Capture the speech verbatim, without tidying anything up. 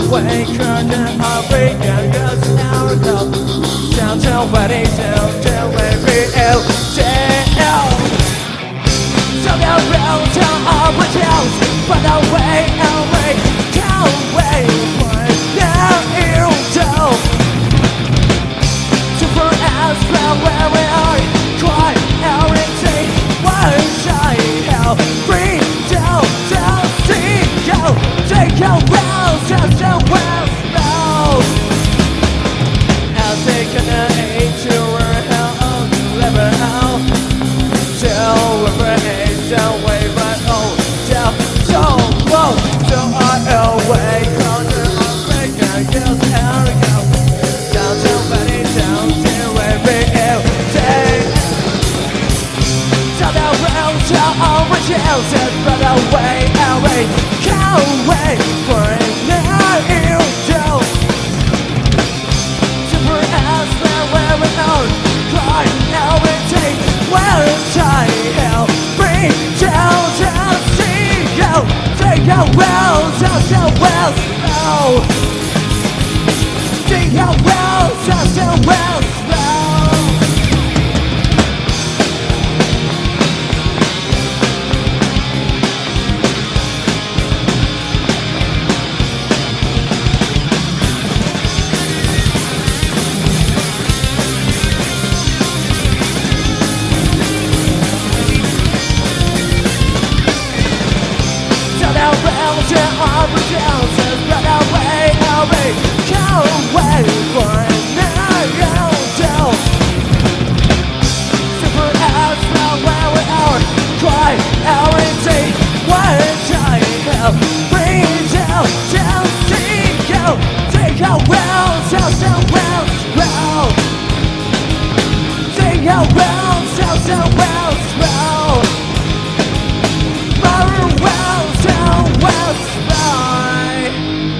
away, curtain of weekend, just now ago. Downtown, wedding, downtown, every L J L. So now round town of the towns, but away, away, can't wait for now you down. Super ass crowd where we are, cry, everything, one shy, hell, free, down, down, see, go, take your round, just a well, no. I'll take an eight to her hell, never out, till we're eight, down, way, but oh, down, so low, so I away, corner of break, I guess, here we go, down, down, body, down, till every L day. So the round, so over, Chelsea, but away, away, can't wait for it, now you do. Super ass, where we are, cry, now we take, well, try, hell, bring, down, down, see, go, take a well, just a well, oh. Take a well, just a well, oh. So now round, yeah, I was